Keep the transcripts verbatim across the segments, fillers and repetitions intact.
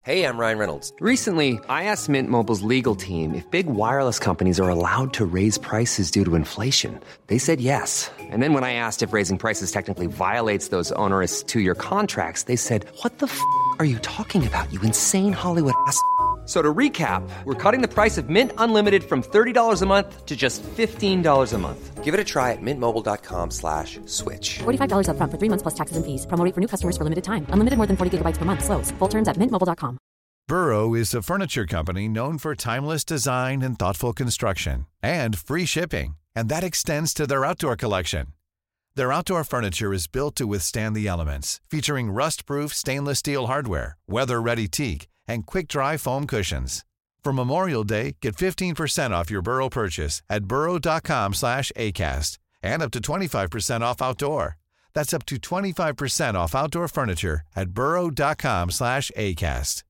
Hey, I'm Ryan Reynolds. Recently, I asked Mint Mobile's legal team if big wireless companies are allowed to raise prices due to inflation. They said yes. And then when I asked if raising prices technically violates those onerous two-year contracts, they said, what the f*** are you talking about, you insane Hollywood ass f- So to recap, we're cutting the price of Mint Unlimited from thirty dollars a month to just fifteen dollars a month. Give it a try at mintmobile.com slash switch. forty-five dollars up front for three months plus taxes and fees. Promo rate for new customers for limited time. Unlimited more than forty gigabytes per month. Slows full terms at mint mobile dot com. Burrow is a furniture company known for timeless design and thoughtful construction, and free shipping, and that extends to their outdoor collection. Their outdoor furniture is built to withstand the elements, featuring rust-proof stainless steel hardware, weather-ready teak, and quick-dry foam cushions. For Memorial Day, get fifteen percent off your Burrow purchase at burrow.com slash ACAST and up to twenty-five percent off outdoor. That's up to twenty-five percent off outdoor furniture at burrow.com slash ACAST.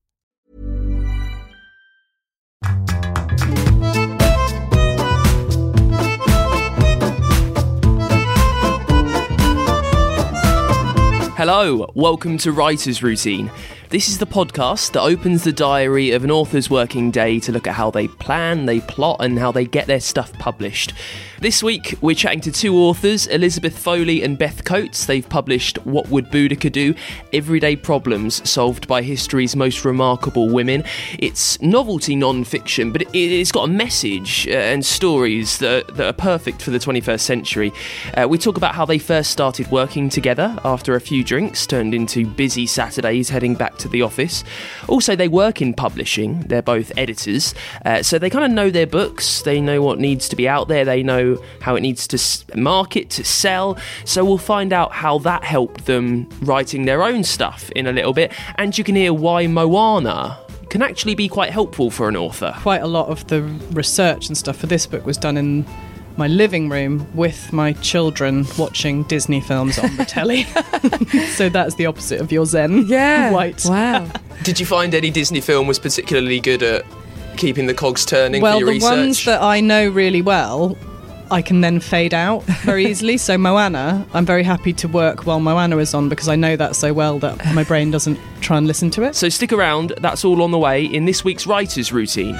Hello, welcome to Writer's Routine. This is the podcast that opens the diary of an author's working day to look at how they plan, they plot, and how they get their stuff published. This week, we're chatting to two authors, Elizabeth Foley and Beth Coates. They've published What Would Boudica Do? Everyday Problems Solved by History's Most Remarkable Women. It's novelty non-fiction, but it's got a message and stories that, that are perfect for the twenty-first century. Uh, we talk about how they first started working together after a few drinks turned into busy Saturdays heading back to the office. Also, they work in publishing. They're both editors, uh, so they kind of know their books. They know what needs to be out there. They know how it needs to market, to sell. So we'll find out how that helped them writing their own stuff in a little bit. And you can hear why Moana can actually be quite helpful for an author. Quite a lot of the research and stuff for this book was done in my living room with my children watching Disney films on the telly. So that's the opposite of your Zen. Yeah. White. Wow. Did you find any Disney film was particularly good at keeping the cogs turning well, for your research? Well, the ones that I know really well, I can then fade out very easily. So Moana, I'm very happy to work while Moana is on because I know that so well that my brain doesn't try and listen to it. So stick around, that's all on the way in this week's Writer's Routine.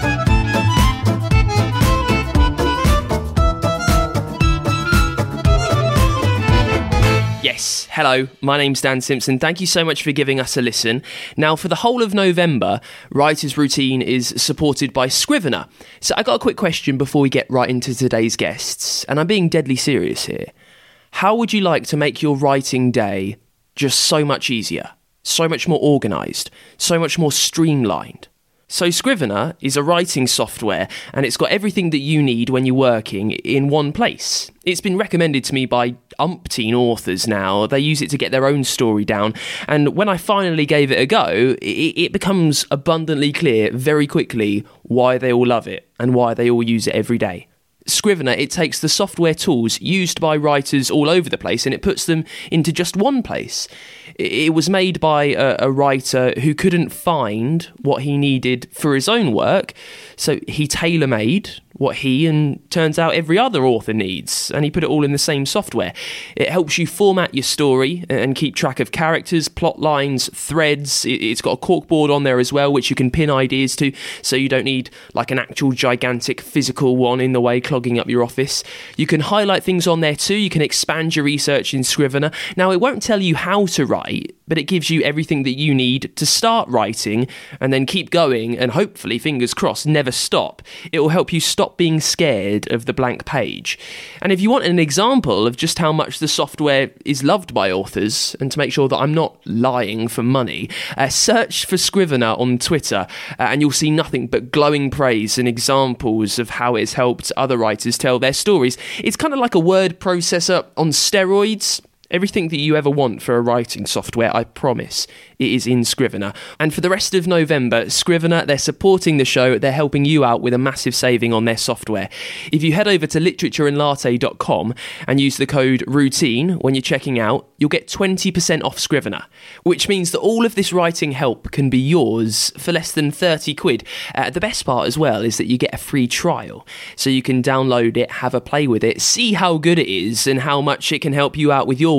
Yes, hello, my name's Dan Simpson. Thank you so much for giving us a listen. Now, for the whole of November, Writer's Routine is supported by Scrivener. So I got a quick question before we get right into today's guests, and I'm being deadly serious here. How would you like to make your writing day just so much easier, so much more organised, so much more streamlined? So Scrivener is a writing software, and it's got everything that you need when you're working in one place. It's been recommended to me by umpteen authors now. They use it to get their own story down, and when I finally gave it a go, it, it becomes abundantly clear very quickly why they all love it and why they all use it every day. Scrivener, it takes the software tools used by writers all over the place and it puts them into just one place. It was made by a, a writer who couldn't find what he needed for his own work, so he tailor-made what he and turns out every other author needs, and he put it all in the same software. It helps you format your story and keep track of characters, plot lines, threads. It's got a corkboard on there as well, which you can pin ideas to, so you don't need like an actual gigantic physical one in the way clogging up your office. You can highlight things on there too. You can expand your research in Scrivener. Now, it won't tell you how to write, but it gives you everything that you need to start writing and then keep going and hopefully, fingers crossed, never stop. It will help you stop being scared of the blank page. And if you want an example of just how much the software is loved by authors, and to make sure that I'm not lying for money, uh, search for Scrivener on Twitter uh, and you'll see nothing but glowing praise and examples of how it's helped other writers tell their stories. It's kind of like a word processor on steroids. Everything that you ever want for a writing software, I promise, it is in Scrivener. And for the rest of November, Scrivener, they're supporting the show. They're helping you out with a massive saving on their software. If you head over to literature and latte dot com and use the code ROUTINE when you're checking out, you'll get twenty percent off Scrivener, which means that all of this writing help can be yours for less than thirty quid. Uh, the best part as well is that you get a free trial, so you can download it, have a play with it, see how good it is and how much it can help you out with your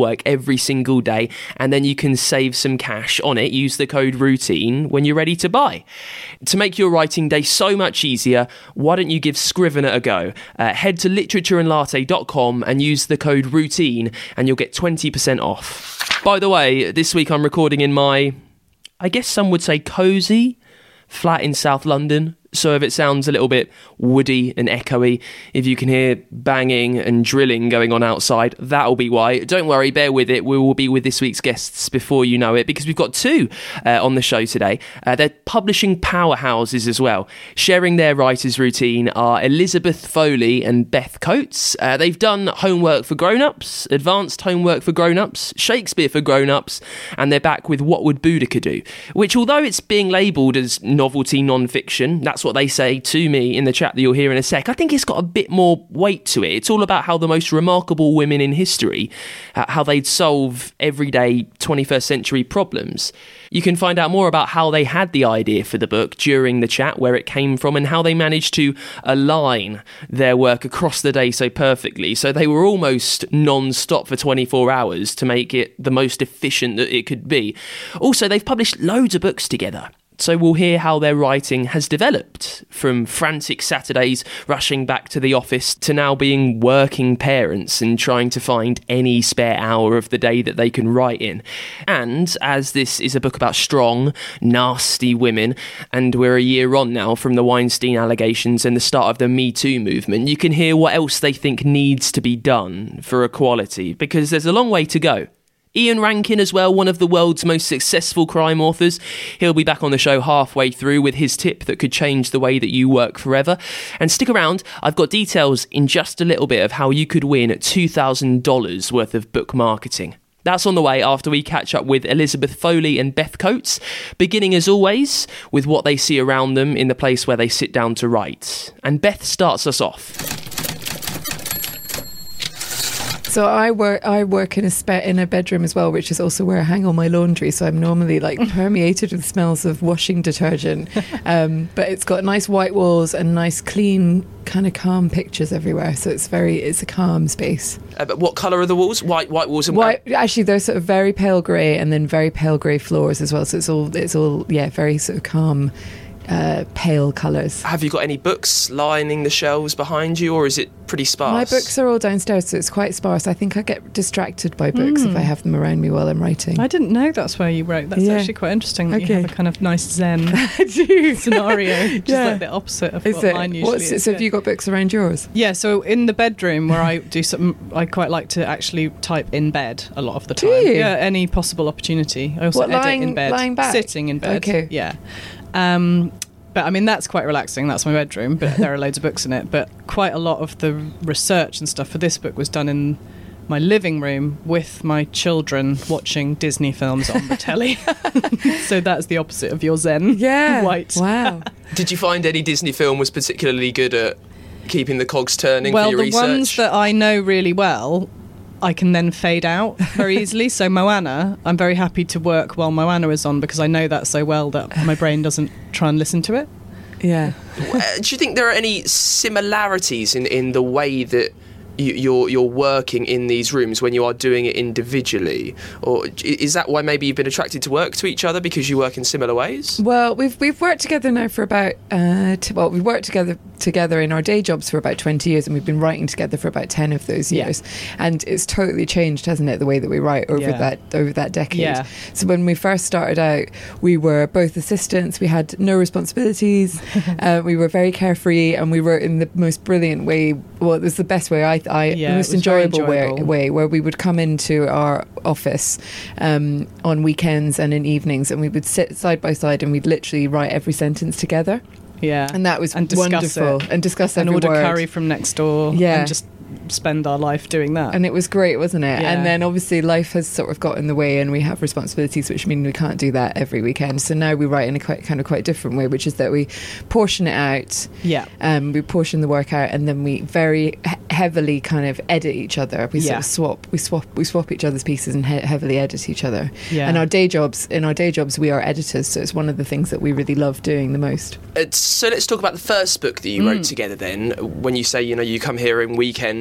work every single day, and then you can save some cash on it. Use the code ROUTINE when you're ready to buy. To make your writing day so much easier, why don't you give Scrivener a go? Uh, head to literature and latte dot com and use the code ROUTINE and you'll get twenty percent off. By the way, this week I'm recording in my, I guess some would say cosy, flat in South London. So if it sounds a little bit woody and echoey, if you can hear banging and drilling going on outside, that'll be why. Don't worry, bear with it. We will be with this week's guests before you know it, because we've got two uh, on the show today. Uh, they're publishing powerhouses as well. Sharing their writer's routine are Elizabeth Foley and Beth Coates. Uh, they've done homework for grown-ups, advanced homework for grown-ups, Shakespeare for grown-ups, and they're back with What Would Boudica Do? Which, although it's being labelled as novelty non-fiction, that's what they say to me in the chat that you'll hear in a sec, I think it's got a bit more weight to it. It's all about how the most remarkable women in history, how they'd solve everyday twenty-first century problems. You can find out more about how they had the idea for the book during the chat, where it came from, and how they managed to align their work across the day so perfectly. So they were almost non-stop for twenty-four hours to make it the most efficient that it could be. Also, they've published loads of books together. So we'll hear how their writing has developed, from frantic Saturdays rushing back to the office to now being working parents and trying to find any spare hour of the day that they can write in. And as this is a book about strong, nasty women, and we're a year on now from the Weinstein allegations and the start of the Me Too movement, you can hear what else they think needs to be done for equality, because there's a long way to go. Ian Rankin as well, one of the world's most successful crime authors. He'll be back on the show halfway through with his tip that could change the way that you work forever. And stick around, I've got details in just a little bit of how you could win two thousand dollars worth of book marketing. That's on the way after we catch up with Elizabeth Foley and Beth Coates, beginning as always with what they see around them in the place where they sit down to write. And Beth starts us off. So I work I work in a spe- in a bedroom as well, which is also where I hang all my laundry. So I'm normally like permeated with smells of washing detergent. Um, but it's got nice white walls and nice clean kind of calm pictures everywhere. So it's very it's a calm space. Uh, but what colour are the walls? White white walls and white. Actually, they're sort of very pale grey and then very pale grey floors as well. So it's all it's all yeah very sort of calm. Uh, pale colours. Have you got any books lining the shelves behind you, or is it pretty sparse? My books are all downstairs, so it's quite sparse. I think I get distracted by books mm. if I have them around me while I'm writing. I didn't know that's where you wrote. That's yeah. actually quite interesting that okay. you have a kind of nice zen scenario, just yeah. like the opposite of is what it? mine usually What's is. So have you got books around yours? Yeah, so in the bedroom where I do something, I quite like to actually type in bed a lot of the time. Do you? Yeah, any possible opportunity. I also what, edit lying, in bed. Lying back? Sitting in bed. Okay. Yeah. Um, But I mean, that's quite relaxing. That's my bedroom, but there are loads of books in it. But quite a lot of the research and stuff for this book was done in my living room with my children watching Disney films on the telly. So that's the opposite of your zen. Yeah. White. Wow. Did you find any Disney film was particularly good at keeping the cogs turning well, for your research? Well, the ones that I know really well, I can then fade out very easily. So Moana, I'm very happy to work while Moana is on because I know that so well that my brain doesn't try and listen to it. Yeah. Do you think there are any similarities in, in the way that you, you're you're working in these rooms when you are doing it individually, or is that why maybe you've been attracted to work to each other because you work in similar ways? Well, we've we've worked together now for about uh, t- well, we've worked together together in our day jobs for about twenty years, and we've been writing together for about ten of those years. Yeah. And it's totally changed, hasn't it, the way that we write over yeah. that over that decade. Yeah. So when we first started out, we were both assistants. We had no responsibilities. uh, we were very carefree, and we were in the most brilliant way. Well, it was the best way I. I yeah, the most enjoyable, enjoyable. Way, way where we would come into our office um, on weekends and in evenings, and we would sit side by side and we'd literally write every sentence together. Yeah, and that was and wonderful. It. And discuss and every order word. curry from next door. Yeah, and just spend our life doing that. And it was great, wasn't it? Yeah. And then obviously life has sort of got in the way, and we have responsibilities, which mean we can't do that every weekend. So now we write in a quite kind of quite different way, which is that we portion it out. Yeah. Um, we portion the work out, and then we very he- heavily kind of edit each other. We yeah. sort of swap. We swap. We swap each other's pieces and he- heavily edit each other. Yeah. And our day jobs, in our day jobs, we are editors. So it's one of the things that we really love doing the most. Uh, so let's talk about the first book that you mm. wrote together. Then, when you say you know you come here in weekends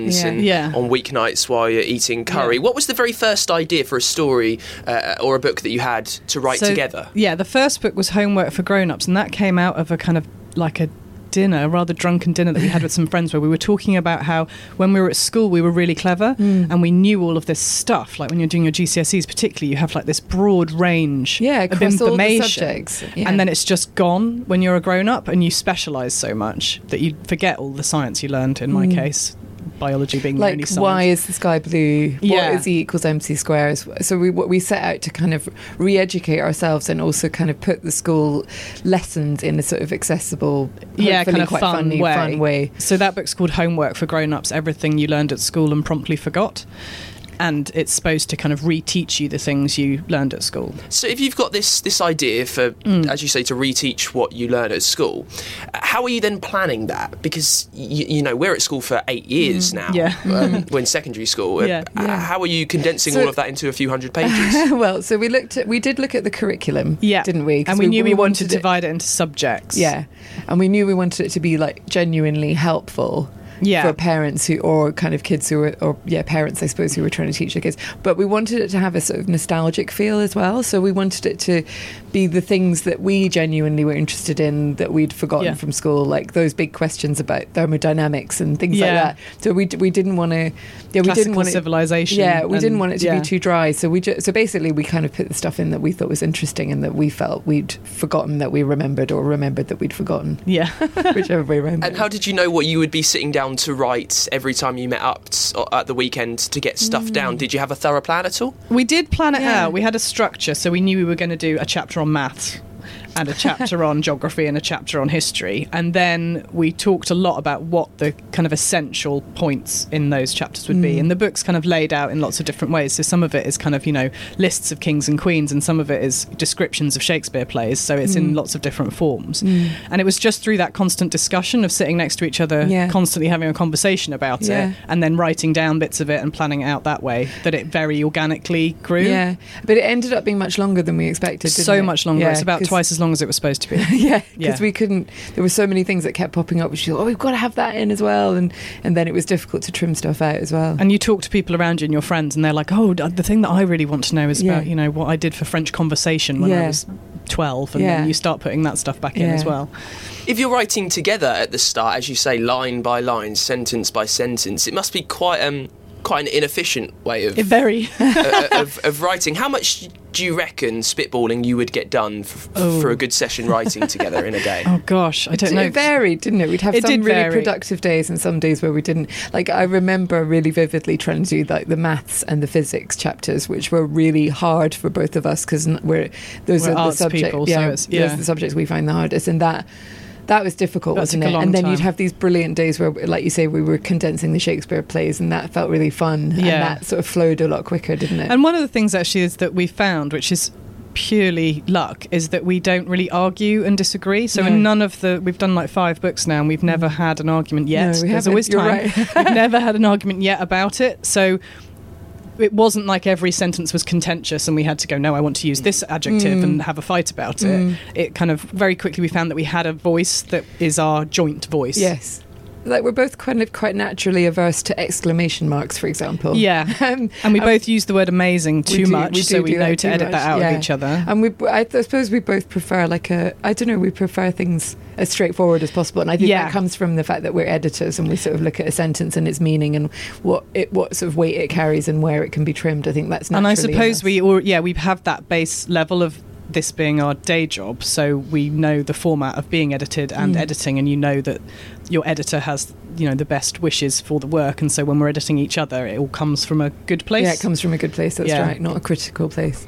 friends Yeah. and Yeah. on weeknights while you're eating curry. Yeah. What was the very first idea for a story uh, or a book that you had to write So, together? Yeah, the first book was Homework for Grown-Ups, and that came out of a kind of like a dinner, a rather drunken dinner that we had with some friends, where we were talking about how when we were at school we were really clever Mm. and we knew all of this stuff. Like when you're doing your G C S Es particularly, you have like this broad range Yeah, of across all the information. subjects. Yeah. And then it's just gone when you're a grown-up, and you specialise so much that you forget all the science you learned, in my case. Biology being the only like science. why is the sky blue, Yeah. what is E equals mc squares. So we what we set out to kind of re-educate ourselves and also kind of put the school lessons in a sort of accessible, yeah, hopefully kind of quite fun, funny, way. fun way. So that book's called Homework for Grown-Ups, Everything You Learned at School and Promptly Forgot. And it's supposed to kind of reteach you the things you learned at school. So if you've got this this idea for, Mm. as you say, to reteach what you learn at school, how are you then planning that? Because, y- you know, we're at school for eight years now. Mm. Yeah. Um, we're in secondary school. Yeah. Uh, Yeah. How are you condensing So- all of that into a few hundred pages? Well, so we looked at we did look at the curriculum, Yeah. didn't we? 'Cause And we, knew we, wanted to it- divide it into subjects. Yeah, and we knew we wanted it to be like genuinely helpful. Yeah. For parents who, or kind of kids who were, or yeah, parents, I suppose, who were trying to teach their kids. But we wanted it to have a sort of nostalgic feel as well. So we wanted it to be the things that we genuinely were interested in that we'd forgotten Yeah. from school, like those big questions about thermodynamics and things like Yeah. that. So we d- we didn't want to, yeah, we Classical didn't want it, civilization. yeah, we didn't and- want it to yeah. be too dry. So we ju- so basically we kind of put the stuff in that we thought was interesting and that we felt we'd forgotten that we remembered, or remembered that we'd forgotten, Yeah. whichever way around. And how did you know what you would be sitting down to write every time you met up t- at the weekend to get stuff Mm. down? Did you have a thorough plan at all? We did plan it Yeah. out. We had a structure, so we knew we were going to do a chapter on maths and a chapter on geography and a chapter on history. And then we talked a lot about what the kind of essential points in those chapters would be. And the book's kind of laid out in lots of different ways. So some of it is kind of, you know, lists of kings and queens, and some of it is descriptions of Shakespeare plays. So it's in lots of different forms. And it was just through that constant discussion of sitting next to each other, Yeah. constantly having a conversation about Yeah. it, and then writing down bits of it and planning it out that way, that it very organically grew. Yeah, but it ended up being much longer than we expected. Didn't So it? much longer. Yeah, It's about 'cause- twice as long as it was supposed to be. Yeah, because Yeah. we couldn't. There were so many things that kept popping up. Which, oh, we've got to have that in as well, and and then it was difficult to trim stuff out as well. And you talk to people around you and your friends, and they're like, "Oh, d- the thing that I really want to know is Yeah. about, you know, what I did for French conversation when Yeah. I was twelve," and Yeah. then you start putting that stuff back in Yeah. as well. If you're writing together at the start, as you say, line by line, sentence by sentence, it must be quite um quite an inefficient way of It very. uh, of, of writing. How much do you reckon, spitballing, you would get done f- Oh. for a good session writing together in a day? Oh gosh, I don't know. It varied, didn't it? We'd have It some did really vary. productive days and some days where we didn't. Like, I remember really vividly trying to do like the maths and the physics chapters, which were really hard for both of us because we're those We're are the arts subjects. people, so yeah, it's- those yeah. are the subjects we find the hardest, and that. That was difficult, That wasn't took a it? long And then you'd time. have these brilliant days where, like you say, we were condensing the Shakespeare plays, and that felt really fun. And Yeah. that sort of flowed a lot quicker, didn't it? And one of the things actually is that we found, which is purely luck, is that we don't really argue and disagree. So No. in none of the, we've done like five books now, and we've never had an argument yet. No, we There's haven't. always You're time. right. We've never had an argument yet about it. So it wasn't like every sentence was contentious and we had to go, no, I want to use this adjective Mm. and have a fight about it. It kind of very quickly we found that we had a voice that is our joint voice. Yes. Like, we're both kind of quite naturally averse to exclamation marks, for example. Yeah. Um, And we um, both use the word amazing we too do- much, we so do we do know that to too edit much, that out yeah. of each other. And we, I suppose we both prefer like a, I don't know, we prefer things as straightforward as possible. And I think Yeah. that comes from the fact that we're editors and we sort of look at a sentence and its meaning and what it, what sort of weight it carries and where it can be trimmed. I think that's And naturally I suppose in us. we, or yeah, we have that base level of this being our day job, so we know the format of being edited and Mm. editing, and you know that your editor has, you know, the best wishes for the work, and so when we're editing each other, it all comes from a good place. Yeah, it comes from a good place, that's Yeah. right, not a critical place.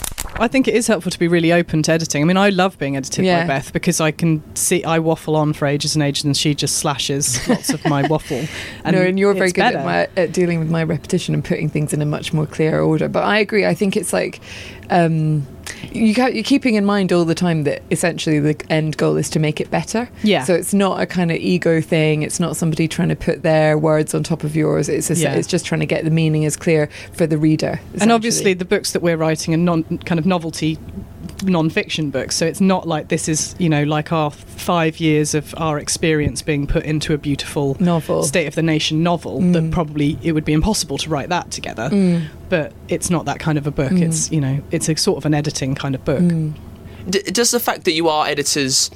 I think it is helpful to be really open to editing. I mean, I love being edited Yeah. by Beth because I can see I waffle on for ages and ages, and she just slashes lots of my waffle. And no, and you're very it's good better. at, my, at dealing with my repetition and putting things in a much more clear order. But I agree. I think it's like um, you ca- you're keeping in mind all the time that essentially the end goal is to make it better. Yeah. So it's not a kind of ego thing. It's not somebody trying to put their words on top of yours. It's a, Yeah. it's just trying to get the meaning as clear for the reader. And essentially. obviously, the books that we're writing are non kind of novelty non-fiction books, so it's not like this is, you know, like our five years of our experience being put into a beautiful novel, State of the Nation novel mm. that probably it would be impossible to write that together. Mm. But it's not that kind of a book. Mm. It's, you know, it's a sort of an editing kind of book. Mm. D- does the fact that you are editors,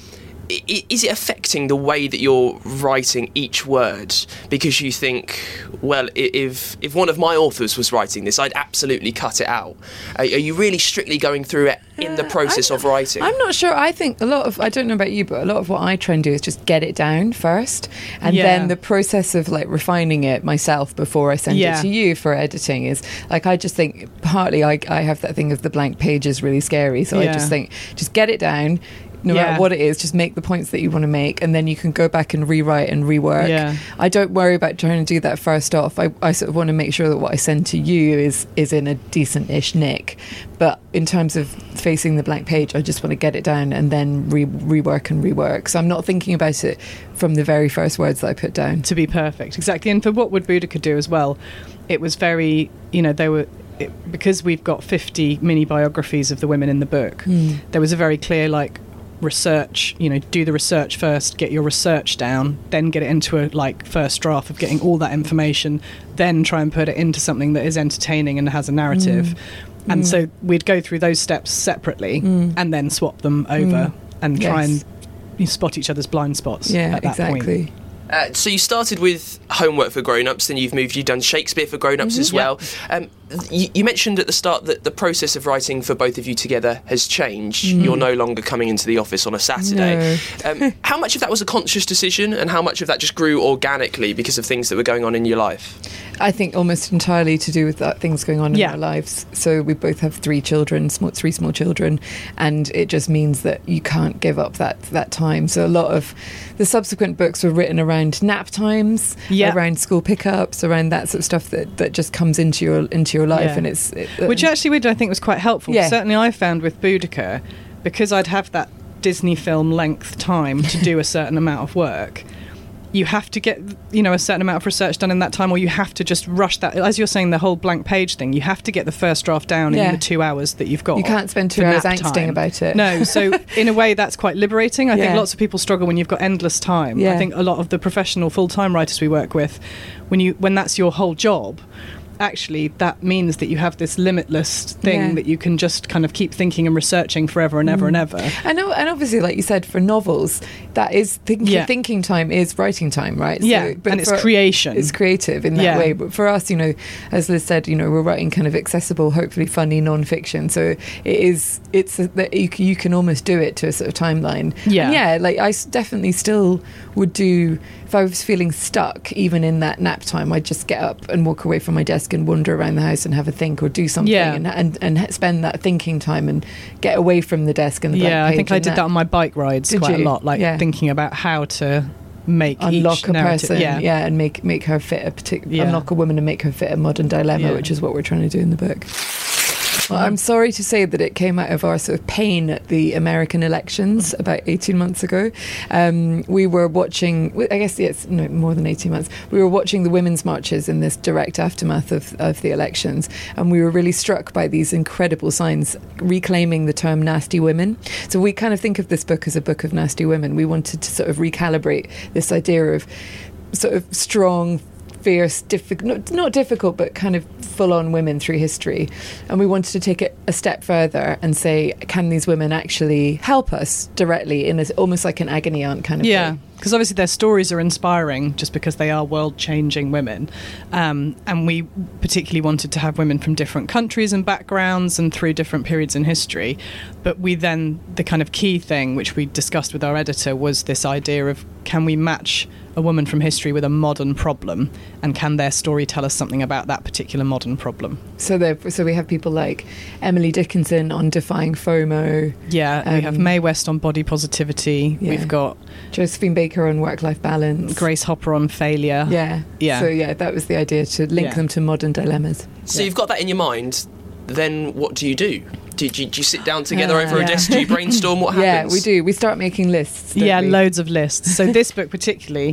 is it affecting the way that you're writing each word? Because you think, well, if if one of my authors was writing this, I'd absolutely cut it out. Are, are you really strictly going through it in the process I'm, of writing? I'm not sure. I think a lot of, I don't know about you, but a lot of what I try and do is just get it down first, and yeah. then the process of like refining it myself before I send yeah. it to you for editing is like, I just think partly I, I have that thing of the blank page is really scary, so yeah. I just think just get it down. No yeah. matter what it is, just make the points that you want to make, and then you can go back and rewrite and rework. Yeah. I don't worry about trying to do that first off. I, I sort of want to make sure that what I send to you is is in a decent-ish nick. But in terms of facing the blank page, I just want to get it down and then re- rework and rework. So I'm not thinking about it from the very first words that I put down. To be perfect, exactly. And for what would Boudica do as well, it was very, you know, they were... It, because we've got fifty mini biographies of the women in the book, mm. there was a very clear, like, research, you know, do the research first, get your research down, then get it into a like first draft of getting all that information, then try and put it into something that is entertaining and has a narrative. Mm. And mm. so we'd go through those steps separately mm. and then swap them over mm. and try yes. and you spot each other's blind spots yeah, at that exactly. point. Uh, so you started with homework for grown-ups, then you've moved, you've done Shakespeare for grown-ups mm-hmm, as well. Yeah. Um, you, you mentioned at the start that the process of writing for both of you together has changed. Mm. You're no longer coming into the office on a Saturday. No. um, how much of that was a conscious decision, and how much of that just grew organically because of things that were going on in your life? I think almost entirely to do with that, things going on in yeah. our lives. So we both have three children, small, three small children, and it just means that you can't give up that that time. So a lot of the subsequent books were written around nap times, yeah. around school pickups, around that sort of stuff that, that just comes into your into your life, yeah. and it's it, which actually we I think was quite helpful. Yeah. Certainly, I found with Boudica, because I'd have that Disney film length time to do a certain amount of work. You have to get, you know, a certain amount of research done in that time, or you have to just rush that. As you're saying, the whole blank page thing, you have to get the first draft down yeah. in the two hours that you've got. You can't spend two hours angsting about it. No, so in a way that's quite liberating. I yeah. think lots of people struggle when you've got endless time. Yeah. I think a lot of the professional full-time writers we work with, when you when that's your whole job, actually that means that you have this limitless thing yeah. that you can just kind of keep thinking and researching forever and ever mm. and ever. I know, and obviously, like you said, for novels, that is think- yeah. thinking time is writing time, right? Yeah, so, but and it's for, creation. It's creative in that yeah. way. But for us, you know, as Liz said, you know, we're writing kind of accessible, hopefully funny non-fiction. So it is, it's a, that you, you can almost do it to a sort of timeline. Yeah, and yeah. Like I definitely still would do. If I was feeling stuck, even in that nap time, I'd just get up and walk away from my desk and wander around the house and have a think or do something yeah. and, and and spend that thinking time and get away from the desk and the yeah. blank page. I think I did that. that on my bike rides did quite you? a lot, like yeah. thinking about how to make unlock each a narrative. person, yeah. yeah, and make make her fit a particular yeah. unlock a woman and make her fit a modern dilemma, yeah. which is what we're trying to do in the book. Well, I'm sorry to say that it came out of our sort of pain at the American elections about eighteen months ago. Um, we were watching, I guess it's no, more than eighteen months, we were watching the women's marches in this direct aftermath of, of the elections, and we were really struck by these incredible signs reclaiming the term nasty women. So we kind of think of this book as a book of nasty women. We wanted to sort of recalibrate this idea of sort of strong, fierce, difficult, not, not difficult, but kind of full-on women through history. And we wanted to take it a step further and say, can these women actually help us directly in a, almost like an agony aunt kind of yeah. way? Because obviously their stories are inspiring just because they are world-changing women. Um, and we particularly wanted to have women from different countries and backgrounds and through different periods in history. But we then, the kind of key thing, which we discussed with our editor, was this idea of, can we match a woman from history with a modern problem, and can their story tell us something about that particular modern problem? So there, so we have people like Emily Dickinson on defying FOMO. Yeah, um, we have Mae West on body positivity. Yeah. We've got Josephine Baker on work-life balance. Grace Hopper on failure. Yeah. Yeah. So yeah, that was the idea, to link yeah. them to modern dilemmas. So yeah. you've got that in your mind, then what do you do? Do, do, do you sit down together uh, over yeah. a desk? Do you brainstorm what happens? Yeah, we do. We start making lists. Yeah, we? loads of lists. So this book particularly,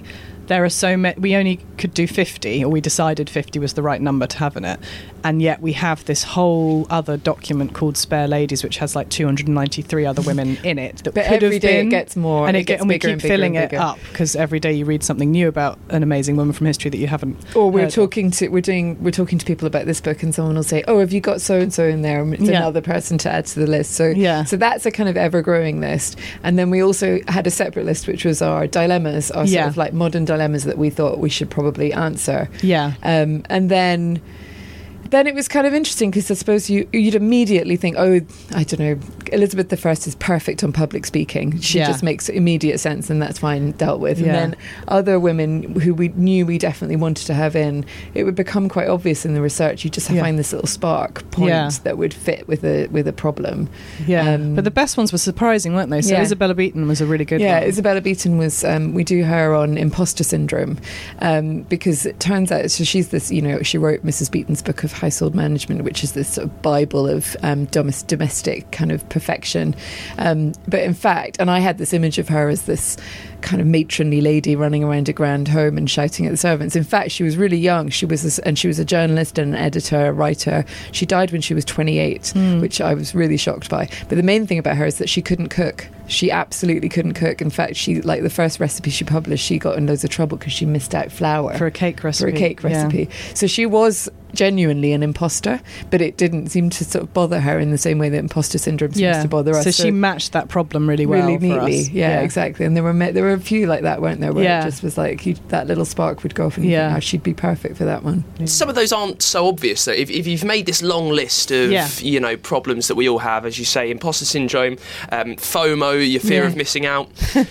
there are so many. We only could do fifty, or we decided fifty was the right number to have in it, and yet we have this whole other document called Spare Ladies, which has like two hundred ninety-three other women in it that But could every have day been, it gets more, and, it it get, gets and we bigger keep and bigger filling and it bigger. up because every day you read something new about an amazing woman from history that you haven't. Or we're heard of. talking to we're doing we're talking to people about this book, and someone will say, "Oh, have you got so and so in there?" And it's Yeah. another person to add to the list. So Yeah. so that's a kind of ever growing list. And then we also had a separate list, which was our dilemmas, our Yeah. sort of like modern dilemmas that we thought we should probably answer. Yeah. Um, and then. Then it was kind of interesting because I suppose you, you'd immediately think, oh, I don't know, Elizabeth the First is perfect on public speaking. She Yeah. just makes immediate sense, and that's fine, dealt with. Yeah. And then other women who we knew we definitely wanted to have in, it would become quite obvious in the research. You just Yeah. find this little spark point Yeah. that would fit with a with a problem. Yeah, Um, but the best ones were surprising, weren't they? So yeah. Isabella Beaton was a really good Yeah, one. Isabella Beaton was, um, we do her on imposter syndrome um, because it turns out, so she's this, you know, she wrote Missus Beaton's book of household management, which is this sort of Bible of um, domes- domestic kind of perfection. Um, but in fact, and I had this image of her as this kind of matronly lady running around a grand home and shouting at the servants. In fact, she was really young. She was, a, and she was a journalist and an editor, a writer. She died when she was twenty-eight, Mm. which I was really shocked by. But the main thing about her is that she couldn't cook. She absolutely couldn't cook. In fact, she like the first recipe she published, she got in loads of trouble because she missed out flour for a cake recipe. for a cake Yeah. recipe. So she was genuinely an imposter, but it didn't seem to sort of bother her in the same way that imposter syndrome seems Yeah, to bother us. so she matched that problem really well really for neatly. us. Yeah, exactly. And there were ma- there were a few like that, weren't there? Where Yeah. it just was like you, that little spark would go off, and you Yeah. think, oh, she'd be perfect for that one. Some of those aren't so obvious though. If, if you've made this long list of Yeah. you know problems that we all have, as you say, imposter syndrome, um, FOMO, your fear Yeah. of missing out.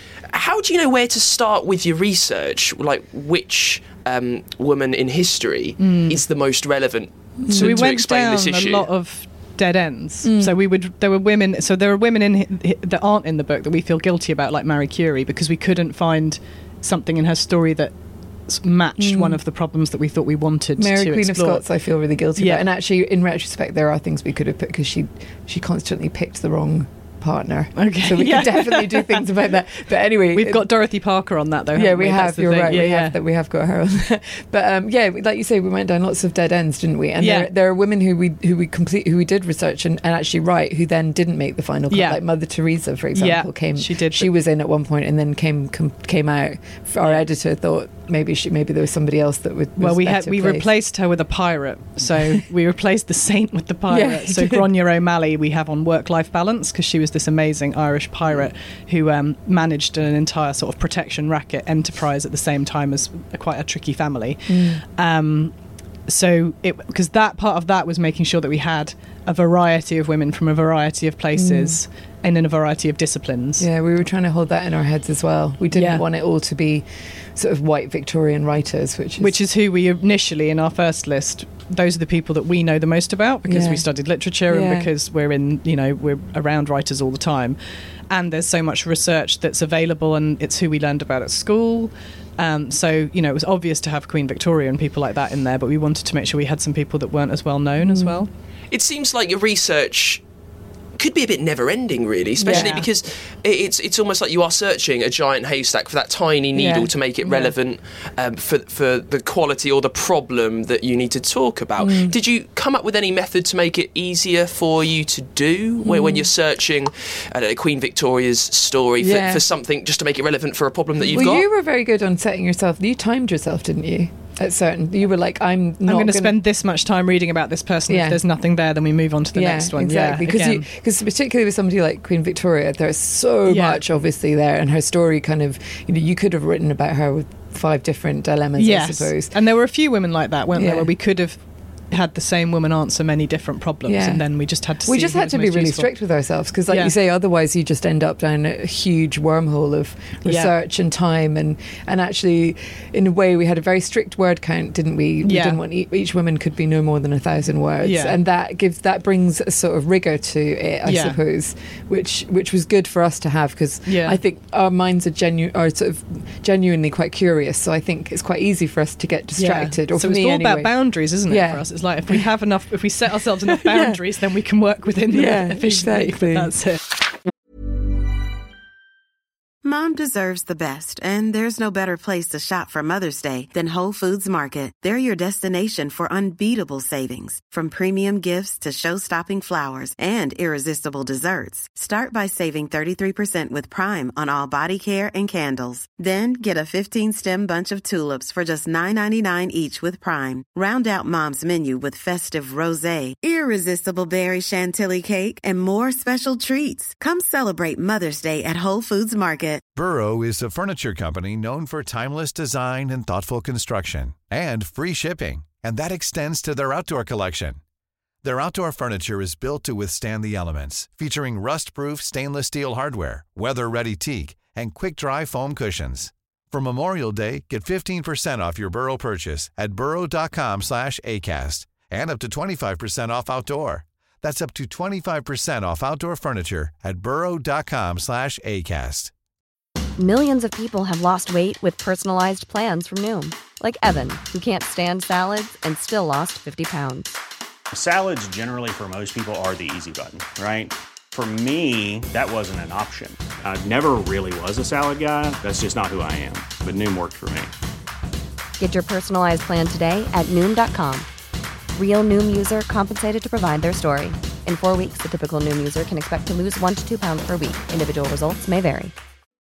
How do you know where to start with your research? Like which um, woman in history is the most relevant to, So we to went explain down this issue? a lot of dead ends. So we would there were women. So there are women in hi- that aren't in the book that we feel guilty about, like Marie Curie, because we couldn't find something in her story that s- matched one of the problems that we thought we wanted Mary to Queen explore. of Scots, I feel really guilty Yeah. about. And actually, in retrospect, there are things we could have put because she she constantly picked the wrong partner. Okay, So we yeah. could definitely do things about that. But anyway, We've got Dorothy Parker on that though. yeah, haven't we That's have. the You're thing. right. Yeah, we yeah. have that. We have got her on. But um, yeah, like you say, we went down lots of dead ends, didn't we? And Yeah. there, there are women who we who we complete who we did research and, and actually write who then didn't make the final cut. Yeah. Like Mother Teresa, for example, Yeah, came. she did. She was in at one point and then came com, came out. Our editor thought maybe she maybe there was somebody else that would. Well, was we had better we placed. replaced her with a pirate. So we replaced the saint with the pirate. Yeah, so Gráinne O'Malley we have on work-life balance because she was this amazing Irish pirate who um, managed an entire sort of protection racket enterprise at the same time as a, quite a tricky family. Um, so it because that part of that was making sure that we had a variety of women from a variety of places and in a variety of disciplines. Yeah, we were trying to hold that in our heads as well. We didn't Yeah. want it all to be sort of white Victorian writers, which is, Which is who we initially, in our first list, those are the people that we know the most about because Yeah. we studied literature Yeah. and because we're in, you know, we're around writers all the time. And there's so much research that's available and it's who we learned about at school. Um, so, you know, it was obvious to have Queen Victoria and people like that in there, but we wanted to make sure we had some people that weren't as well known Mm. as well. It seems like your research could be a bit never-ending, really, especially Yeah. because it- it's it's almost like you are searching a giant haystack for that tiny needle Yeah. to make it Yeah. relevant um, for for the quality or the problem that you need to talk about. Mm. Did you come up with any method to make it easier for you to do when, Mm. when you're searching I don't know, Queen Victoria's story for, Yeah. for something just to make it relevant for a problem that you've well, got? you were very good on setting yourself. You timed yourself, didn't you? At certain, you were like, "I'm not I'm going to gonna- spend this much time reading about this person. Yeah. If there's nothing there, then we move on to the yeah, next one. exactly. Yeah, Because again. because particularly with somebody like Queen Victoria, there's so Yeah. much obviously there, and her story kind of, you know, you could have written about her with five different dilemmas, I suppose. And there were a few women like that, weren't Yeah. there, where we could have had the same woman answer many different problems, Yeah. and then we just had to. We see just who had was to be most really useful. strict with ourselves because, like Yeah. you say, otherwise you just end up down a huge wormhole of research and time. And, and actually, in a way, we had a very strict word count, didn't we? We Yeah. didn't want e- each woman could be no more than a thousand words, Yeah. and that gives that brings a sort of rigor to it, I Yeah. suppose, which which was good for us to have because Yeah. I think our minds are genu- are sort of genuinely quite curious. So I think it's quite easy for us to get distracted. Yeah. Or so for it's me all anyway. about boundaries, isn't it? Yeah. For us, it's like if we have enough, if we set ourselves enough boundaries, then we can work within them Yeah, efficiently. exactly. But that's it. Mom deserves the best, and there's no better place to shop for Mother's Day than Whole Foods Market. They're your destination for unbeatable savings, from premium gifts to show-stopping flowers and irresistible desserts. Start by saving thirty-three percent with Prime on all body care and candles. Then get a fifteen-stem bunch of tulips for just nine ninety-nine each with Prime. Round out Mom's menu with festive rosé, irresistible berry chantilly cake, and more special treats. Come celebrate Mother's Day at Whole Foods Market. Burrow is a furniture company known for timeless design and thoughtful construction, and free shipping, and that extends to their outdoor collection. Their outdoor furniture is built to withstand the elements, featuring rust-proof stainless steel hardware, weather-ready teak, and quick-dry foam cushions. For Memorial Day, get fifteen percent off your Burrow purchase at burrow.com slash ACAST and up to twenty-five percent off outdoor. That's up to twenty-five percent off outdoor furniture at burrow.com slash ACAST. Millions of people have lost weight with personalized plans from Noom. Like Evan, who can't stand salads and still lost fifty pounds. Salads generally for most people are the easy button, right? For me, that wasn't an option. I never really was a salad guy. That's just not who I am. But Noom worked for me. Get your personalized plan today at Noom dot com. Real Noom user compensated to provide their story. In four weeks, the typical Noom user can expect to lose one to two pounds per week. Individual results may vary.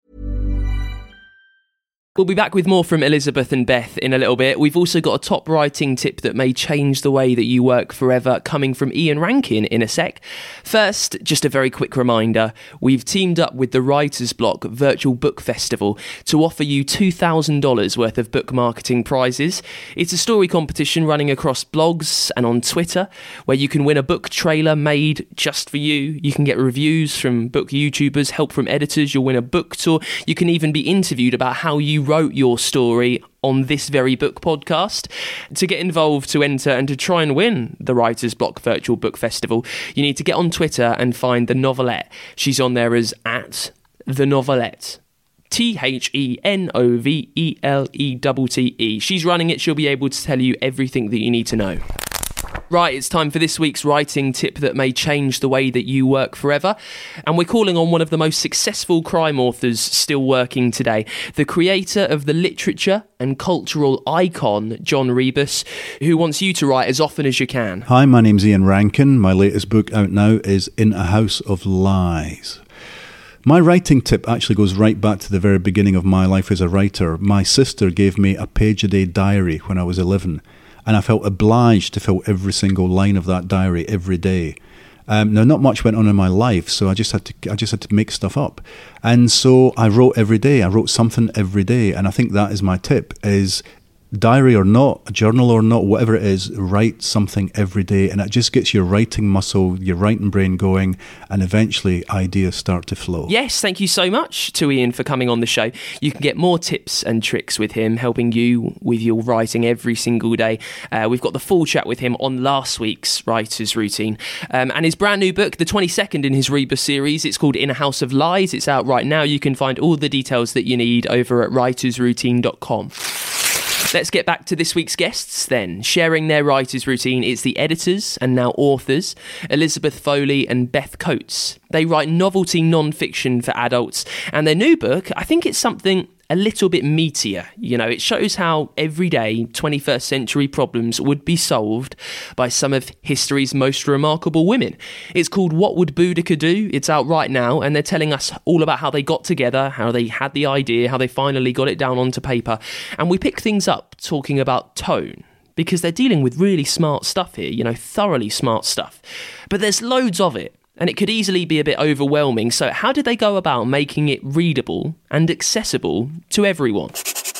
We'll be back with more from Elizabeth and Beth in a little bit. We've also got a top writing tip that may change the way that you work forever, coming from Ian Rankin in a sec. First, just a very quick reminder, we've teamed up with the Writer's Block Virtual Book Festival to offer you two thousand dollars worth of book marketing prizes. It's a story competition running across blogs and on Twitter, where you can win a book trailer made just for you. You can get reviews from book YouTubers, help from editors, you'll win a book tour. You can even be interviewed about how you wrote your story on this very book podcast. To get involved, to enter and to try and win the Writer's Block Virtual Book Festival, you need to get on Twitter and find The Novelette. She's on there as at The Novelette. T H E N O V E L E T T E. She's running it. She'll be able to tell you everything that you need to know. Right, it's time for this week's writing tip that may change the way that you work forever. And we're calling on one of the most successful crime authors still working today, the creator of the literature and cultural icon, John Rebus, who wants you to write as often as you can. Hi, my name's Ian Rankin. My latest book out now is In a House of Lies. My writing tip actually goes right back to the very beginning of my life as a writer. My sister gave me a page-a-day diary when I was eleven. And I felt obliged to fill every single line of that diary every day. Um, now, not much went on in my life, so I just had to I just had to make stuff up. And so I wrote every day. I wrote something every day. And I think that is my tip, is diary or not, a journal or not, whatever it is, write something every day. And it just gets your writing muscle, your writing brain going, and eventually ideas start to flow. Yes, thank you so much to Ian for coming on the show. You can get more tips and tricks with him, helping you with your writing every single day. Uh, we've got the full chat with him on last week's Writer's Routine. Um, and his brand new book, the twenty-second in his Rebus series, it's called In a House of Lies. It's out right now. You can find all the details that you need over at writers routine dot com. Let's get back to this week's guests then. Sharing their writer's routine, it's the editors and now authors, Elizabeth Foley and Beth Coates. They write novelty non-fiction for adults, and their new book, I think it's something a little bit meatier. You know, it shows how everyday twenty-first century problems would be solved by some of history's most remarkable women. It's called What Would Boudica Do? It's out right now, and they're telling us all about how they got together, how they had the idea, how they finally got it down onto paper. And we pick things up talking about tone, because they're dealing with really smart stuff here, you know, thoroughly smart stuff. But there's loads of it, and it could easily be a bit overwhelming. So how did they go about making it readable and accessible to everyone?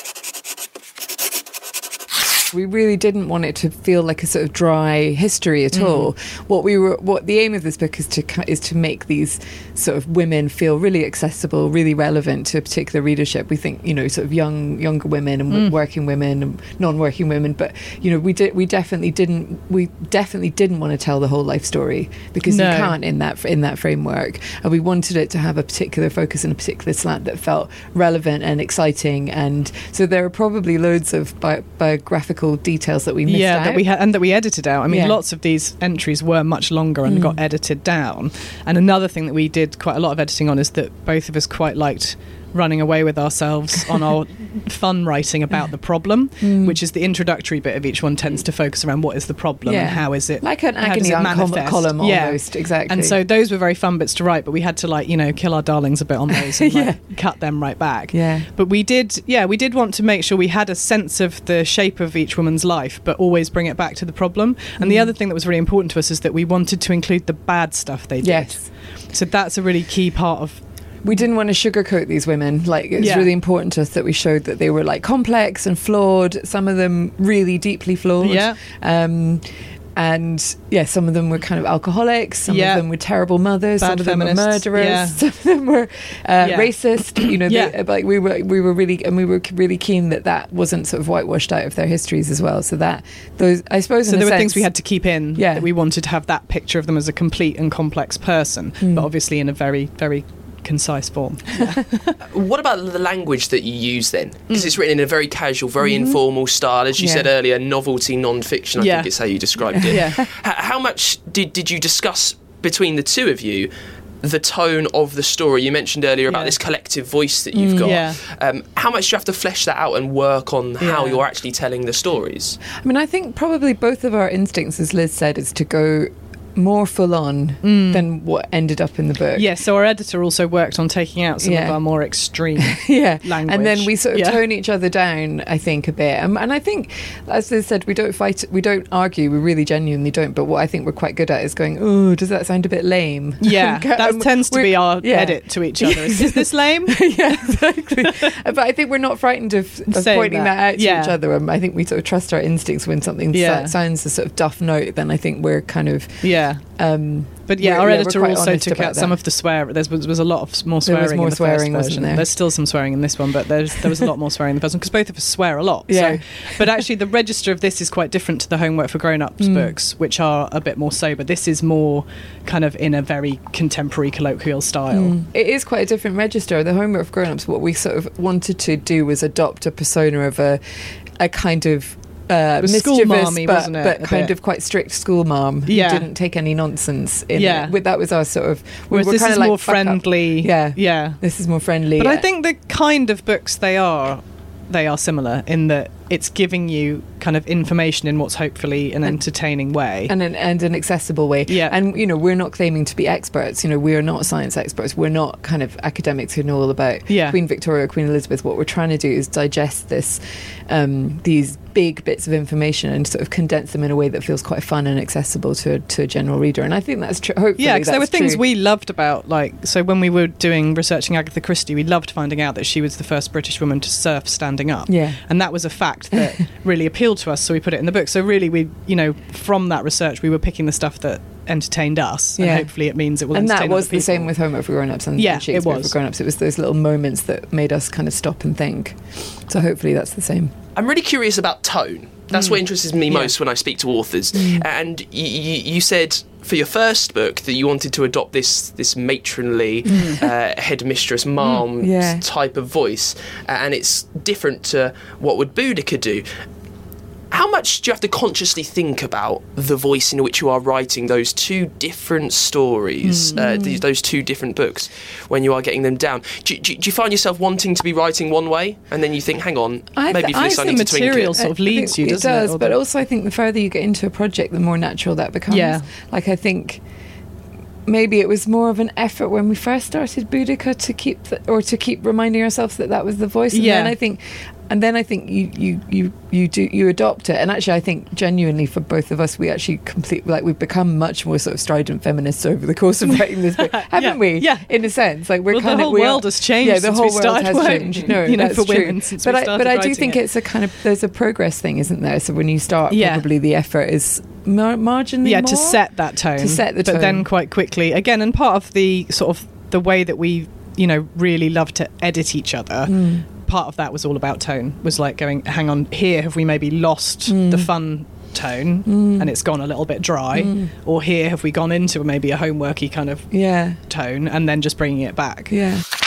We really didn't want it to feel like a sort of dry history at mm. all. What we were, what the aim of this book is to is to make these sort of women feel really accessible, really relevant to a particular readership. We think, you know, sort of young younger women and mm. working women and non-working women. But you know, we did we definitely didn't we definitely didn't want to tell the whole life story, because no. you can't in that in that framework. And we wanted it to have a particular focus and a particular slant that felt relevant and exciting. And so there are probably loads of bi- biographical details that we missed yeah, out. that we had, and that we edited out. I mean, yeah. lots of these entries were much longer and mm. got edited down. And another thing that we did quite a lot of editing on is that both of us quite liked running away with ourselves on our fun writing about the problem, Mm. which is the introductory bit of each one tends to focus around what is the problem Yeah. and how is it Like an how does agony it on col- manifest? column Yeah. almost, exactly. And so those were very fun bits to write, but we had to like, you know, kill our darlings a bit on those and like, Yeah. cut them right back. Yeah. But we did, yeah, we did want to make sure we had a sense of the shape of each woman's life, but always bring it back to the problem. And the Mm. other thing that was really important to us is that we wanted to include the bad stuff they did. Yes. So that's a really key part of we didn't want to sugarcoat these women. Like, it's Yeah. really important to us that we showed that they were like complex and flawed. Some of them really deeply flawed. Yeah. Um, and yeah, some of them were kind of alcoholics. Some Yeah. of them were terrible mothers. Bad some of them feminists. were murderers. Yeah. Some of them were uh, Yeah. racist. You know, Yeah. they, like we were, we were really, and we were really keen that that wasn't sort of whitewashed out of their histories as well. So that those, I suppose, So in there a were sense, things we had to keep in. Yeah. That we wanted to have that picture of them as a complete and complex person, Mm. but obviously in a very, very concise form. What about the language that you use then? Because it's written in a very casual, very Mhm. informal style. As you Yeah. said earlier, novelty non-fiction, I Yeah. think it's how you described it. Yeah. H- how much did, did you discuss between the two of you the tone of the story? You mentioned earlier about Yeah. this collective voice that you've Mm. got. Yeah. Um, how much do you have to flesh that out and work on how Yeah. you're actually telling the stories? I mean, I think probably both of our instincts, as Liz said, is to go more full on Mm. than what ended up in the book. Yeah, so our editor also worked on taking out some Yeah. of our more extreme Yeah, language. and then we sort of Yeah. tone each other down, I think, a bit. Um, and I think, as Liz said, we don't fight, we don't argue, we really genuinely don't. But what I think we're quite good at is going, oh, does that sound a bit lame? Yeah, And go- that and tends to we're- be our yeah. edit to each other. Is, is this lame? Yeah, exactly. But I think we're not frightened of, of Saying pointing that, that. out to Yeah. each other. Um, I think we sort of trust our instincts when something Yeah. so- sounds a sort of duff note. Then I think we're kind of. Yeah. Um, But yeah, we're- our yeah, we're editor quite also honest took about out some that. of the swear. There was, was a lot of more There swearing. was more in the swearing, first wasn't version. there? There's still some swearing in this one, but there's there was a lot more swearing in the first one because both of us swear a lot. Yeah. So, but actually, the register of this is quite different to the Homework for Grown-Ups Mm. books, which are a bit more sober. This is more kind of in a very contemporary, colloquial style. Mm. It is quite a different register. The Homework for Grown-Ups, what we sort of wanted to do was adopt a persona of a a kind of uh, It was school mischievous, marmy, but, wasn't it, but a kind bit? of quite strict school mom who Yeah. didn't take any nonsense in Yeah. it. With- That was our sort of... we Whereas were this kinda is like, more fuck up. friendly. Yeah. Yeah. This is more friendly. But I uh, think the kind of books they are, they are similar in that it's giving you kind of information in what's hopefully an entertaining way. and an, and an accessible way. Yeah. And, you know, we're not claiming to be experts. You know, we're not science experts. We're not kind of academics who know all about Yeah. Queen Victoria, Queen Elizabeth. What we're trying to do is digest this, um, these big bits of information and sort of condense them in a way that feels quite fun and accessible to, to a general reader. And I think that's true. Hopefully Yeah, because there were that's things true. we loved about, like, so when we were doing researching Agatha Christie, we loved finding out that she was the first British woman to surf standing up. Yeah. And that was a fact that really appealed to us, so we put it in the book. So really, we, you know, from that research, we were picking the stuff that entertained us, and Yeah. hopefully it means it will And that entertain was other the same people. with Homework for Grown-Ups and, Yeah, and it Shakespeare was. for Grown-Ups. It was those little moments that made us kind of stop and think. So hopefully that's the same. I'm really curious about tone. That's Mm. what interests me most when I speak to authors. And y- y- you said for your first book that you wanted to adopt this this matronly uh, headmistress, mom Yeah. type of voice, uh, and it's different to what would Boudica do. How much do you have to consciously think about the voice in which you are writing those two different stories, uh, th- those two different books, when you are getting them down? Do, do, do you find yourself wanting to be writing one way, and then you think, hang on, I maybe th- for I this I think need the to tweak material it? sort of I leads think you, it doesn't it? does, Or but the- also I think the further you get into a project, the more natural that becomes. Yeah. Like I think maybe it was more of an effort when we first started Boudica to keep the, or to keep reminding ourselves that that was the voice. And Yeah. then I think, and then I think you you you you do you adopt it. And actually, I think genuinely for both of us, we actually complete like we've become much more sort of strident feminists over the course of writing this book, haven't Yeah, we? yeah. In a sense, like we're Well, the kind of whole we world are, has changed Yeah, the since whole we world started has writing, changed. No, you know, that's for true. women since but we I, started but I do writing think it. it's a kind of there's a progress thing, isn't there? So when you start, Yeah. probably the effort is mar- marginally yeah more to set that tone To set the but tone. then quite quickly again, and part of the sort of the way that we, you know, really love to edit each other, Mm. part of that was all about tone, was like going, hang on, here have we maybe lost Mm. the fun tone Mm. and it's gone a little bit dry, Mm. or here have we gone into maybe a homeworky kind of Yeah. tone and then just bringing it back. Yeah.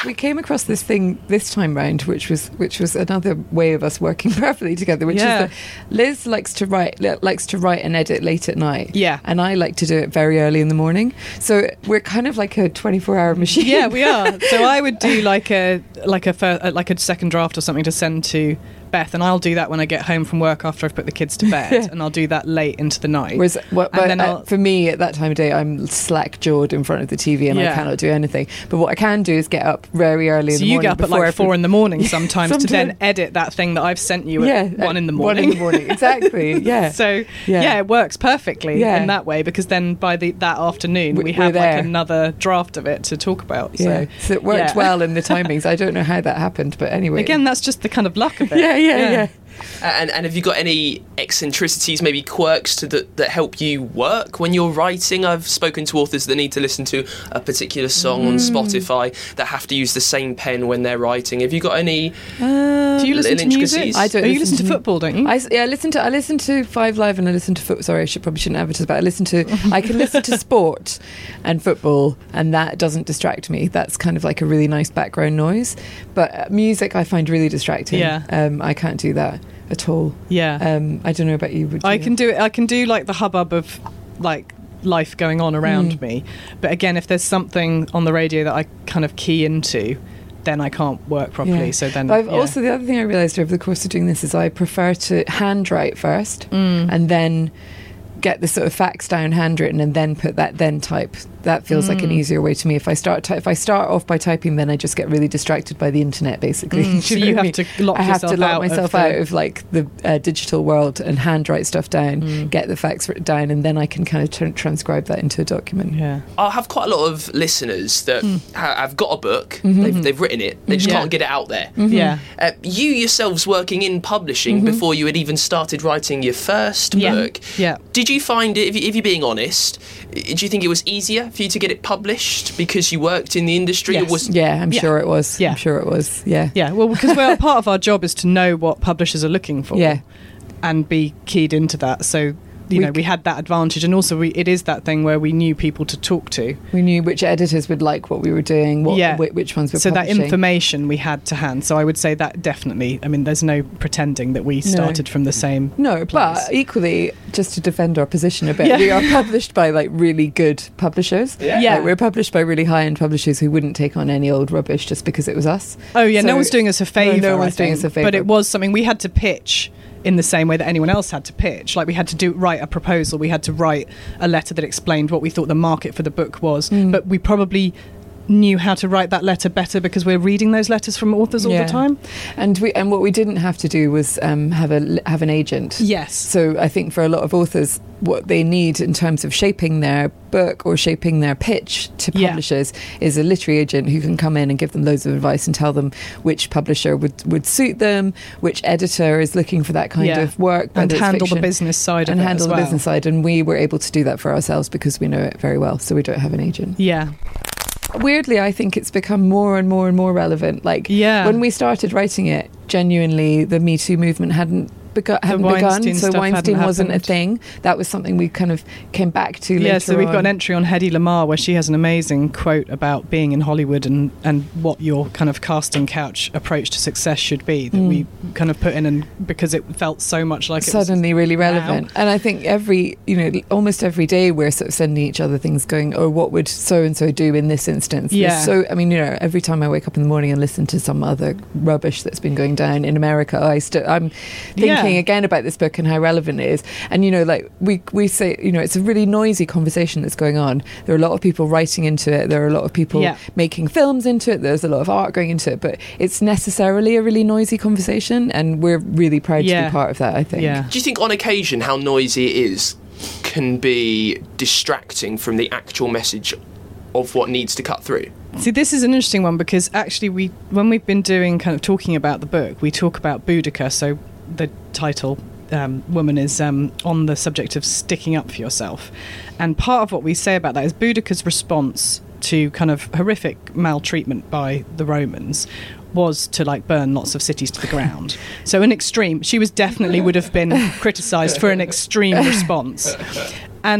we came across this thing this time round, which was which was another way of us working perfectly together. Which Yeah. is that Liz likes to write li- likes to write and edit late at night. Yeah. and I like to do it very early in the morning. So we're kind of like a twenty-four hour machine. Yeah, we are. So I would do like a like a fir- like a second draft or something to send to Beth, and I'll do that when I get home from work after I've put the kids to bed, Yeah. and I'll do that late into the night. Whereas, what, And but, then uh, I'll- for me, at that time of day, I'm slack-jawed in front of the T V and I Yeah. cannot do anything. But what I can do is get up very early in So the you morning. get up at before like every- four in the morning sometimes, to then Sometimes. edit that thing that I've sent you at Yeah, one in the at morning. One in the morning, exactly. Yeah. So Yeah. yeah. it works perfectly Yeah. in that way, because then by the that afternoon We- we we're have like there. another draft of it to talk about. Yeah. So, So it worked yeah. well in the timings. I don't know how that happened, but anyway. Again, that's just the kind of luck of it. yeah, yeah, yeah. And, and have you got any eccentricities, maybe quirks to the, that help you work when you're writing? I've spoken to authors that need to listen to a particular song on Spotify, that have to use the same pen when they're writing. Have you got any Uh, do you listen to little music? intricacies? I don't Oh, you listen listen to to- football, don't you? I, s- yeah, I listen to I listen to Five Live and I listen to foot. Sorry, I should probably shouldn't advertise, but I listen to I can listen to sport and football, and that doesn't distract me. That's kind of like a really nice background noise. But uh, music, I find really distracting. Yeah. um, I can't do that at all. yeah. Um, I don't know about you. Would I you? can do it. I can do like the hubbub of like life going on around Mm. me. But again, if there's something on the radio that I kind of key into, then I can't work properly. Yeah. So then, But I've yeah. also, the other thing I realised over the course of doing this is I prefer to handwrite first Mm. and then get the sort of facts down handwritten and then put that then type. That feels like an Mm. easier way to me. If I start ty- if I start off by typing, then I just get really distracted by the internet, basically. Mm, so Do know you what I have mean? to lock I have to yourself lock out of myself the- out of like the uh, digital world and handwrite stuff down, Mm. get the facts written down, and then I can kind of tr- transcribe that into a document. yeah. I have quite a lot of listeners that ha- have got a book, Mm-hmm. they've, they've written it, they just Yeah. can't get it out there. Yeah. Uh, you yourselves working in publishing Mm-hmm. before you had even started writing your first Yeah. book. Yeah. Did you find it, if, you, if you're being honest, i- do you think it was easier for you to get it published because you worked in the industry? Yes. Or was, Yeah, I'm Yeah. sure it was. Yeah. I'm sure it was. Yeah. Yeah, well, because we're, part of our job is to know what publishers are looking for, Yeah. and be keyed into that. So you We know, c- we had that advantage, and also we, it is that thing where we knew people to talk to. We knew which editors would like what we were doing, what, Yeah. whi- which ones were So that publishing. information we had to hand. So I would say that definitely. I mean, there's no pretending that we started from the same. No, place. but equally, just to defend our position a bit, Yeah. we are published by like really good publishers. Yeah. Yeah. Like, we're published by really high-end publishers who wouldn't take on any old rubbish just because it was us. Oh yeah, no So- one's doing us a favour. No, no I one's doing think. us a favour. But it was something we had to pitch in the same way that anyone else had to pitch. Like we had to do write a proposal. We had to write a letter that explained what we thought the market for the book was. Mm. But we probably knew how to write that letter better because we're reading those letters from authors all Yeah. the time. And we and what we didn't have to do was um, have a have an agent. Yes. So I think for a lot of authors, what they need in terms of shaping their book or shaping their pitch to Yeah. publishers is a literary agent who can come in and give them loads of advice and tell them which publisher would, would suit them, which editor is looking for that kind Yeah. of work, And whether it's handle the fiction, business side and of it handle as the well. business side. And we were able to do that for ourselves because we know it very well. So we don't have an agent. Yeah. Weirdly, I think it's become more and more and more relevant. Like Yeah. when we started writing it, genuinely, the Me Too movement hadn't begun, hadn't begun, Weinstein so stuff Weinstein hadn't wasn't a happened. thing. That was something we kind of came back to later Yeah, so we've got an on. entry on Hedy Lamarr where she has an amazing quote about being in Hollywood and, and what your kind of casting couch approach to success should be that Mm. we kind of put in, and because it felt so much like it suddenly was really now. relevant. And I think every, you know, almost every day we're sort of sending each other things going, oh, what would so-and-so do in this instance? There's Yeah. So, I mean, you know, every time I wake up in the morning and listen to some other rubbish that's been going down in America, I st- I'm thinking Yeah. again about this book and how relevant it is. And, you know, like we, we say, you know, it's a really noisy conversation that's going on. There are a lot of people writing into it. There are a lot of people Yeah. making films into it. There's a lot of art going into it, but it's necessarily a really noisy conversation. And we're really proud to Yeah. be part of that, I think. Yeah. Do you think on occasion how noisy it is can be distracting from the actual message of what needs to cut through? See, this is an interesting one because actually we, when we've been doing kind of talking about the book, we talk about Boudica, so the title um, woman is um, on the subject of sticking up for yourself. And part of what we say about that is Boudica's response to kind of horrific maltreatment by the Romans was to like burn lots of cities to the ground. So an extreme, she was definitely would have been criticised for an extreme response. And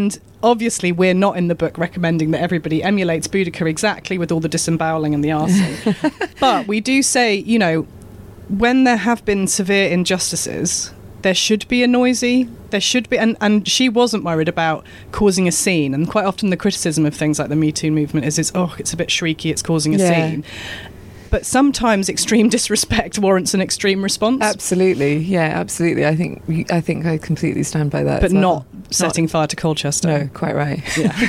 obviously we're not in the book recommending that everybody emulates Boudica exactly with all the disemboweling and the arson. But we do say, you know, when there have been severe injustices, there should be a noisy, there should be, and, and she wasn't worried about causing a scene. And quite often the criticism of things like the Me Too movement is, it's, oh, it's a bit shrieky, it's causing a yeah. scene. But sometimes extreme disrespect warrants an extreme response. Absolutely, yeah, absolutely. I think I think I completely stand by that. But well. not setting not, fire to Colchester. No, quite right. Yeah.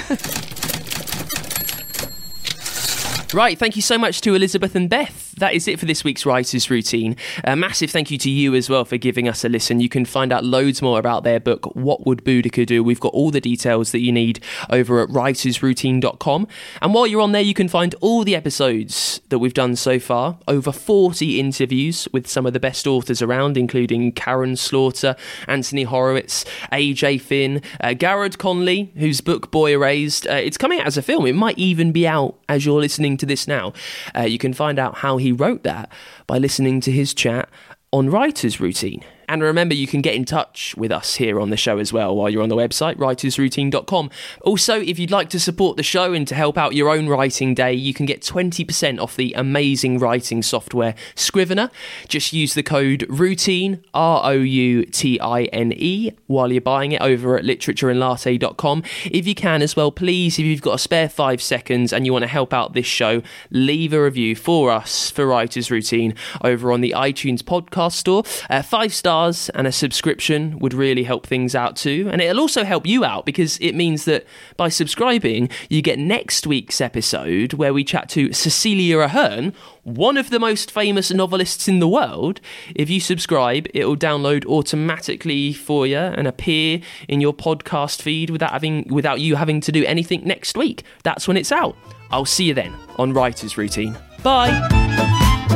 Right, thank you so much to Elizabeth and Beth. That is it for this week's Writer's Routine. A massive thank you to you as well for giving us a listen. You can find out loads more about their book, What Would Boudica Do? We've got all the details that you need over at writers routine dot com. And while you're on there, you can find all the episodes that we've done so far. Over forty interviews with some of the best authors around, including Karen Slaughter, Anthony Horowitz, A J Finn, uh, Garrett Conley, whose book Boy Erased. Uh, it's coming out as a film. It might even be out as you're listening to this now. Uh, you can find out how he wrote that by listening to his chat on Writer's Routine. And remember, you can get in touch with us here on the show as well while you're on the website, writers routine dot com. Also, if you'd like to support the show and to help out your own writing day, you can get twenty percent off the amazing writing software Scrivener. Just use the code ROUTINE, R O U T I N E, while you're buying it over at literature and latte dot com. If you can as well, please, if you've got a spare five seconds and you want to help out this show, leave a review for us, for Writer's Routine, over on the iTunes podcast store. Uh, five stars and a subscription would really help things out too, and it'll also help you out because it means that by subscribing you get next week's episode where we chat to Cecilia Ahern, one of the most famous novelists in the world. If you subscribe, it'll download automatically for you and appear in your podcast feed without having without you having to do anything next week. That's when it's out. I'll see you then on Writer's Routine. Bye.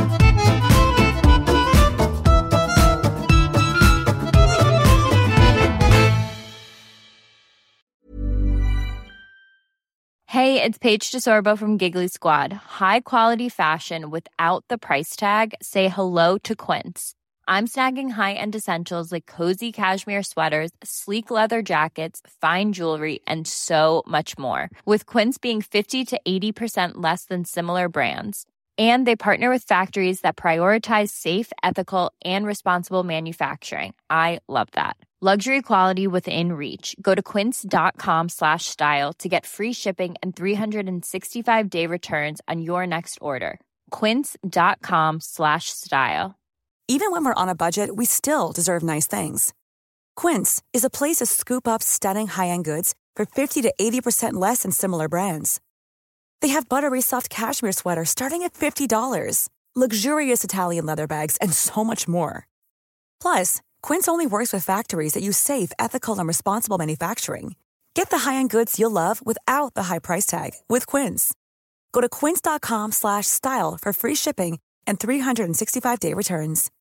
Hey, it's Paige DeSorbo from Giggly Squad. High quality fashion without the price tag. Say hello to Quince. I'm snagging high-end essentials like cozy cashmere sweaters, sleek leather jackets, fine jewelry, and so much more. With Quince being fifty to eighty percent less than similar brands. And they partner with factories that prioritize safe, ethical, and responsible manufacturing. I love that. Luxury quality within reach. Go to quince.com slash style to get free shipping and three sixty-five day returns on your next order. Quince.com slash style. Even when we're on a budget, we still deserve nice things. Quince is a place to scoop up stunning high-end goods for fifty to eighty percent less than similar brands. They have buttery soft cashmere sweaters starting at fifty dollars, luxurious Italian leather bags, and so much more. Plus, Quince only works with factories that use safe, ethical, and responsible manufacturing. Get the high-end goods you'll love without the high price tag with Quince. Go to quince.com slash style for free shipping and three sixty-five day returns.